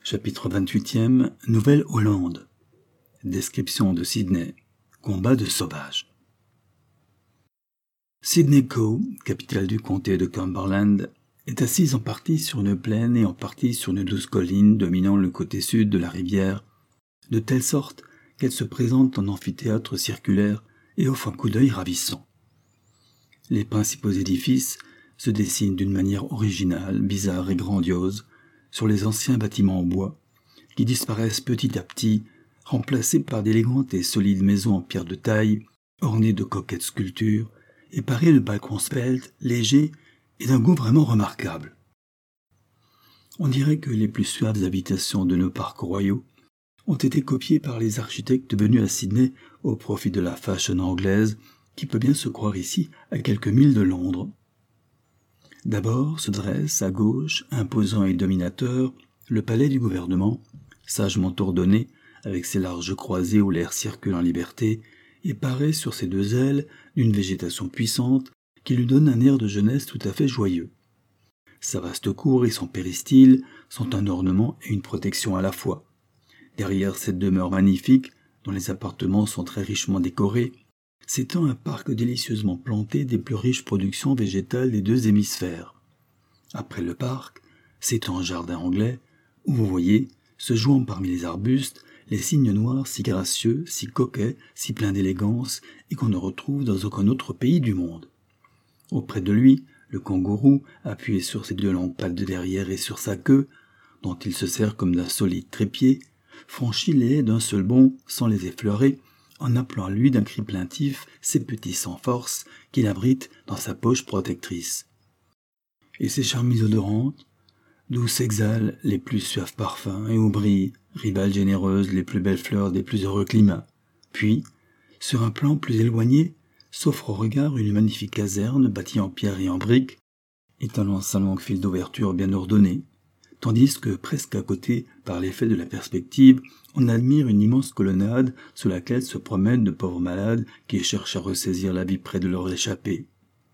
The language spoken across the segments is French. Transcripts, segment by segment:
Chapitre 28e, Nouvelle-Hollande. Description de Sydney. Combat de sauvages. Sydney Cove, capitale du comté de Cumberland, est assise en partie sur une plaine et en partie sur une douce colline dominant le côté sud de la rivière, de telle sorte qu'elle se présente en amphithéâtre circulaire et offre un coup d'œil ravissant. Les principaux édifices se dessinent d'une manière originale, bizarre et grandiose, sur les anciens bâtiments en bois, qui disparaissent petit à petit, remplacés par d'élégantes et solides maisons en pierre de taille, ornées de coquettes sculptures, et parées de balcons sveltes, légers et d'un goût vraiment remarquable. On dirait que les plus suaves habitations de nos parcs royaux ont été copiées par les architectes venus à Sydney au profit de la fashion anglaise, qui peut bien se croire ici à quelques milles de Londres. D'abord se dresse, à gauche, imposant et dominateur, le palais du gouvernement, sagement ordonné, avec ses larges croisées où l'air circule en liberté, et paré sur ses deux ailes d'une végétation puissante qui lui donne un air de jeunesse tout à fait joyeux. Sa vaste cour et son péristyle sont un ornement et une protection à la fois. Derrière cette demeure magnifique, dont les appartements sont très richement décorés, s'étend un parc délicieusement planté des plus riches productions végétales des deux hémisphères. Après le parc, s'étend un jardin anglais, où vous voyez, se jouant parmi les arbustes, les cygnes noirs si gracieux, si coquets, si pleins d'élégance, et qu'on ne retrouve dans aucun autre pays du monde. Auprès de lui, le kangourou, appuyé sur ses deux longues pattes de derrière et sur sa queue, dont il se sert comme d'un solide trépied, franchit les haies d'un seul bond, sans les effleurer, en appelant à lui d'un cri plaintif ses petits sans force qu'il abrite dans sa poche protectrice. Et ses charmilles odorantes, d'où s'exhalent les plus suaves parfums et où brillent, rivales généreuses, les plus belles fleurs des plus heureux climats. Puis, sur un plan plus éloigné, s'offre au regard une magnifique caserne bâtie en pierre et en briques, étalant sa longue file d'ouvertures bien ordonnée, tandis que, presque à côté, par l'effet de la perspective, on admire une immense colonnade sous laquelle se promènent de pauvres malades qui cherchent à ressaisir la vie près de leur échappée.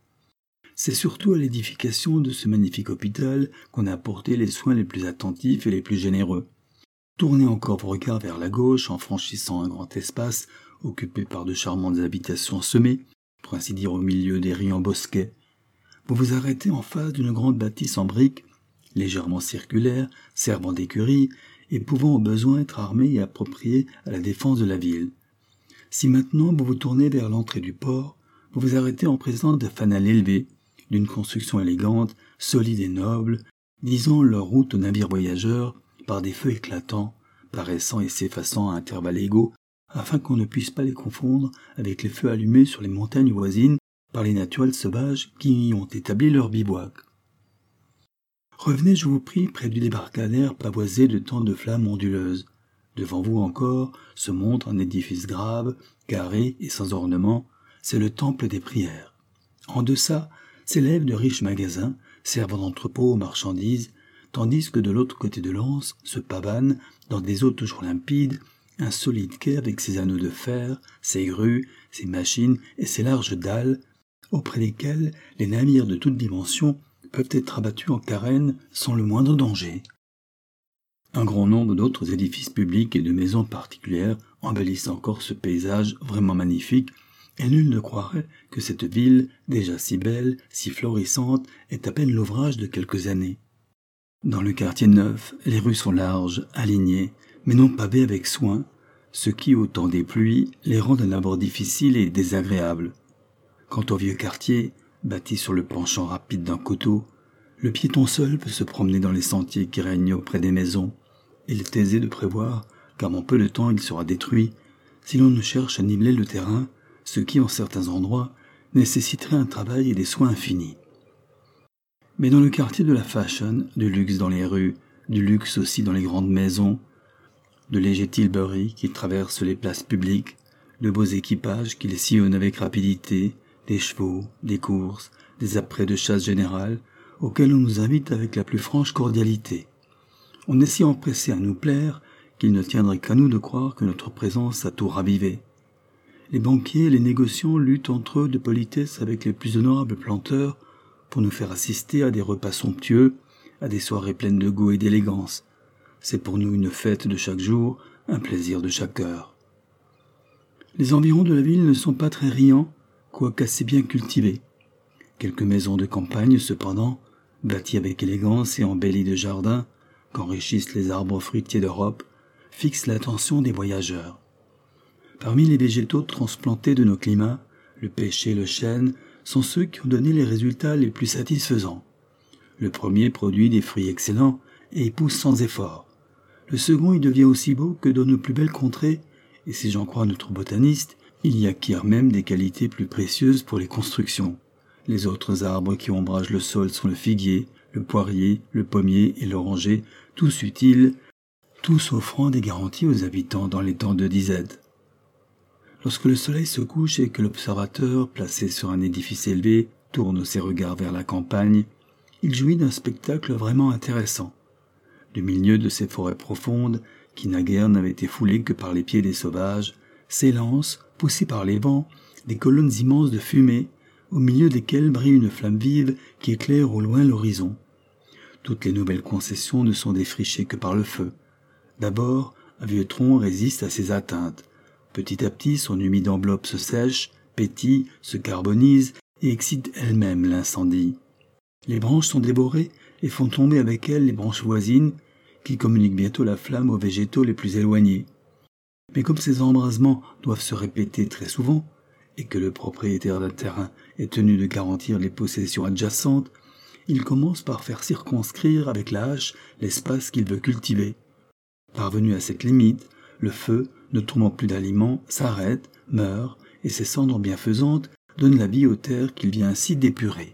C'est surtout à l'édification de ce magnifique hôpital qu'on a apporté les soins les plus attentifs et les plus généreux. Tournez encore vos regards vers la gauche en franchissant un grand espace occupé par de charmantes habitations semées, pour ainsi dire au milieu des riants bosquets. Vous vous arrêtez en face d'une grande bâtisse en briques, légèrement circulaire, servant d'écurie, et pouvant au besoin être armée et appropriée à la défense de la ville. Si maintenant vous vous tournez vers l'entrée du port, vous vous arrêtez en présence de fanals élevés, d'une construction élégante, solide et noble, disant leur route aux navires voyageurs par des feux éclatants, paraissant et s'effaçant à intervalles égaux, afin qu'on ne puisse pas les confondre avec les feux allumés sur les montagnes voisines par les naturels sauvages qui y ont établi leur bivouac. Revenez, je vous prie, près du débarcadère pavoisé de tant de flammes onduleuses. Devant vous encore se montre un édifice grave, carré et sans ornement, c'est le temple des prières. En deçà s'élèvent de riches magasins, servant d'entrepôts aux marchandises, tandis que de l'autre côté de l'anse se pavane, dans des eaux toujours limpides, un solide quai avec ses anneaux de fer, ses grues, ses machines et ses larges dalles, auprès desquelles les navires de toute dimension peuvent être abattus en carène sans le moindre danger. Un grand nombre d'autres édifices publics et de maisons particulières embellissent encore ce paysage vraiment magnifique, et nul ne croirait que cette ville, déjà si belle, si florissante, est à peine l'ouvrage de quelques années. Dans le quartier neuf, les rues sont larges, alignées, mais non pavées avec soin, ce qui, au temps des pluies, les rend d'un abord difficile et désagréable. Quant au vieux quartier, bâti sur le penchant rapide d'un coteau, le piéton seul peut se promener dans les sentiers qui règnent auprès des maisons. Il est aisé de prévoir, car en peu de temps il sera détruit, si l'on ne cherche à niveler le terrain, ce qui, en certains endroits, nécessiterait un travail et des soins infinis. Mais dans le quartier de la fashion, du luxe dans les rues, du luxe aussi dans les grandes maisons, de légers tilburys qui traversent les places publiques, de beaux équipages qui les sillonnent avec rapidité, des chevaux, des courses, des apprêts de chasse générale, auxquels on nous invite avec la plus franche cordialité. On est si empressé à nous plaire qu'il ne tiendrait qu'à nous de croire que notre présence a tout ravivé. Les banquiers et les négociants luttent entre eux de politesse avec les plus honorables planteurs pour nous faire assister à des repas somptueux, à des soirées pleines de goût et d'élégance. c'est pour nous une fête de chaque jour, un plaisir de chaque heure. Les environs de la ville ne sont pas très riants, quoique assez bien cultivés. Quelques maisons de campagne, cependant, bâties avec élégance et embellies de jardins, qu'enrichissent les arbres fruitiers d'Europe, fixent l'attention des voyageurs. Parmi les végétaux transplantés de nos climats, le pêcher et le chêne sont ceux qui ont donné les résultats les plus satisfaisants. Le premier produit des fruits excellents et y pousse sans effort. Le second y devient aussi beau que dans nos plus belles contrées, et si j'en crois notre botaniste, il y acquiert même des qualités plus précieuses pour les constructions. Les autres arbres qui ombragent le sol sont le figuier, le poirier, le pommier et l'oranger, tous utiles, tous offrant des garanties aux habitants dans les temps de disette. Lorsque le soleil se couche et que l'observateur, placé sur un édifice élevé, tourne ses regards vers la campagne, il jouit d'un spectacle vraiment intéressant. Du milieu de ces forêts profondes, qui naguère n'avaient été foulées que par les pieds des sauvages, s'élancent, poussées par les vents, des colonnes immenses de fumée, au milieu desquelles brille une flamme vive qui éclaire au loin l'horizon. Toutes les nouvelles concessions ne sont défrichées que par le feu. D'abord, un vieux tronc résiste à ses atteintes. Petit à petit, son humide enveloppe se sèche, pétille, se carbonise et excite elle-même l'incendie. Les branches sont dévorées et font tomber avec elles les branches voisines qui communiquent bientôt la flamme aux végétaux les plus éloignés. Mais comme ces embrasements doivent se répéter très souvent et que le propriétaire d'un terrain est tenu de garantir les possessions adjacentes, il commence par faire circonscrire avec la hache l'espace qu'il veut cultiver. Parvenu à cette limite, le feu, ne trouvant plus d'aliments, s'arrête, meurt, et ses cendres bienfaisantes donnent la vie aux terres qu'il vient ainsi d'épurer.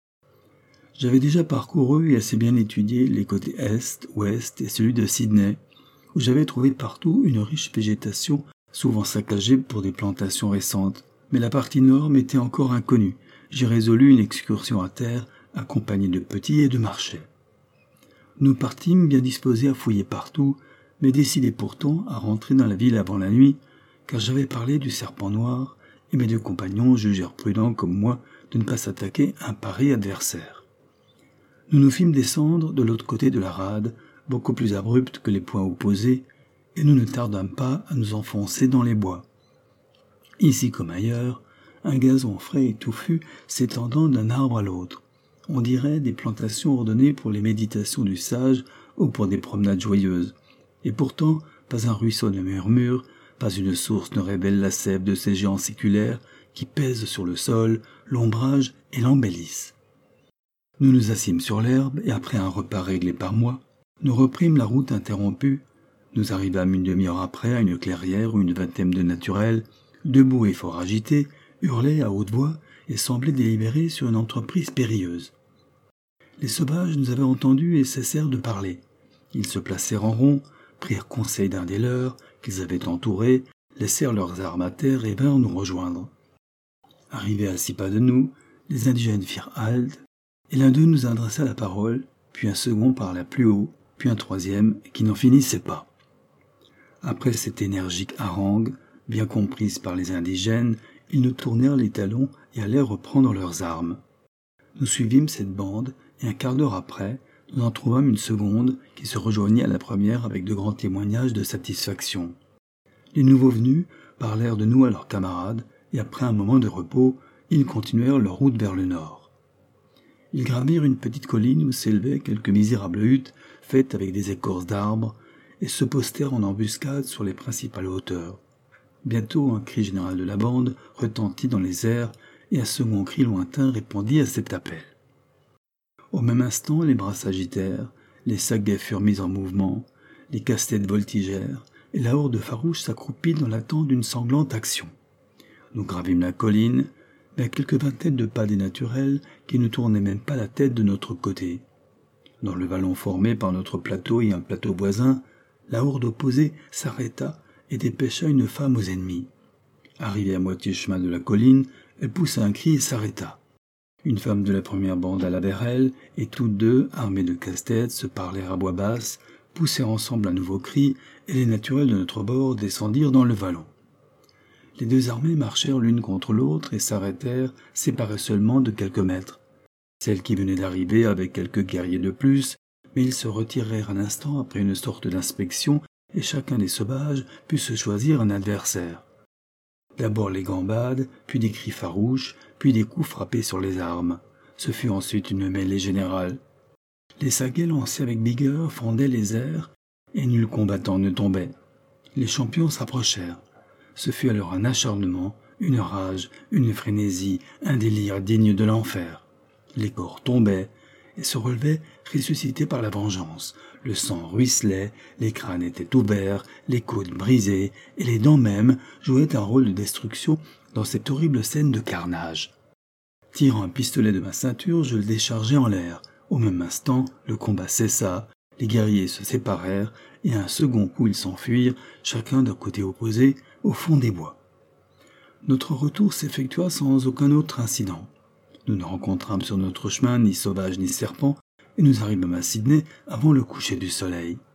J'avais déjà parcouru et assez bien étudié les côtés est, ouest et celui de Sydney, où j'avais trouvé partout une riche végétation, souvent saccagée pour des plantations récentes. Mais la partie nord m'était encore inconnue. J'ai résolu une excursion à terre, accompagnée de petits et de marchais. Nous partîmes bien disposés à fouiller partout, mais décidés pourtant à rentrer dans la ville avant la nuit, car j'avais parlé du serpent noir, et mes deux compagnons jugèrent prudent comme moi de ne pas s'attaquer à un pareil adversaire. Nous nous fîmes descendre de l'autre côté de la rade, beaucoup plus abrupte que les points opposés, et nous ne tardâmes pas à nous enfoncer dans les bois. Ici comme ailleurs, un gazon frais et touffu s'étendant d'un arbre à l'autre. On dirait des plantations ordonnées pour les méditations du sage ou pour des promenades joyeuses. Et pourtant, pas un ruisseau ne murmure, pas une source ne révèle la sève de ces géants séculaires qui pèsent sur le sol, l'ombrage et l'embellissent. Nous nous assîmes sur l'herbe et après un repas réglé par moi, nous reprîmes la route interrompue. Nous arrivâmes une demi-heure après à une clairière où une vingtaine de naturels, debout et fort agités, hurlaient à haute voix et semblaient délibérer sur une entreprise périlleuse. Les sauvages nous avaient entendus et cessèrent de parler. Ils se placèrent en rond, prirent conseil d'un des leurs, qu'ils avaient entourés, laissèrent leurs armes à terre et vinrent nous rejoindre. Arrivés à 6 pas de nous, les indigènes firent halte, et l'un d'eux nous adressa la parole, puis un second parla plus haut, puis un troisième qui n'en finissait pas. Après cette énergique harangue, bien comprise par les indigènes, ils nous tournèrent les talons et allèrent reprendre leurs armes. Nous suivîmes cette bande, et un quart d'heure après, nous en trouvâmes une seconde qui se rejoignit à la première avec de grands témoignages de satisfaction. Les nouveaux venus parlèrent de nous à leurs camarades, et après un moment de repos, ils continuèrent leur route vers le nord. Ils gravirent une petite colline où s'élevaient quelques misérables huttes faites avec des écorces d'arbres, et se postèrent en embuscade sur les principales hauteurs. Bientôt un cri général de la bande retentit dans les airs, et un second cri lointain répondit à cet appel. Au même instant, les bras s'agitèrent, les saguets furent mis en mouvement, les casse-têtes voltigèrent, et la horde farouche s'accroupit dans l'attente d'une sanglante action. Nous gravîmes la colline, mais à quelques vingtaines de pas des naturels qui ne tournaient même pas la tête de notre côté. Dans le vallon formé par notre plateau et un plateau voisin, la horde opposée s'arrêta et dépêcha une femme aux ennemis. Arrivée à moitié chemin de la colline, elle poussa un cri et s'arrêta. Une femme de la première bande alla vers elle, et toutes deux, armées de casse-tête, se parlèrent à voix basse, poussèrent ensemble un nouveau cri, et les naturels de notre bord descendirent dans le vallon. Les deux armées marchèrent l'une contre l'autre et s'arrêtèrent, séparées seulement de quelques mètres. Celle qui venait d'arriver avec quelques guerriers de plus mais ils se retirèrent un instant après une sorte d'inspection, et chacun des sauvages put se choisir un adversaire. D'abord les gambades, puis des cris farouches, puis des coups frappés sur les armes. Ce fut ensuite une mêlée générale. Les saguets lancés avec vigueur fendaient les airs, et nul combattant ne tombait. Les champions s'approchèrent. Ce fut alors un acharnement, une rage, une frénésie, un délire digne de l'enfer. Les corps tombaient et se relevaient ressuscités par la vengeance. Le sang ruisselait, les crânes étaient ouverts, les côtes brisées, et les dents même jouaient un rôle de destruction dans cette horrible scène de carnage. Tirant un pistolet de ma ceinture, je le déchargeai en l'air. Au même instant, le combat cessa, les guerriers se séparèrent, et à un second coup ils s'enfuirent, chacun d'un côté opposé, au fond des bois. Notre retour s'effectua sans aucun autre incident. Nous ne rencontrâmes sur notre chemin ni sauvages ni serpents, et nous arrivâmes à Sydney avant le coucher du soleil.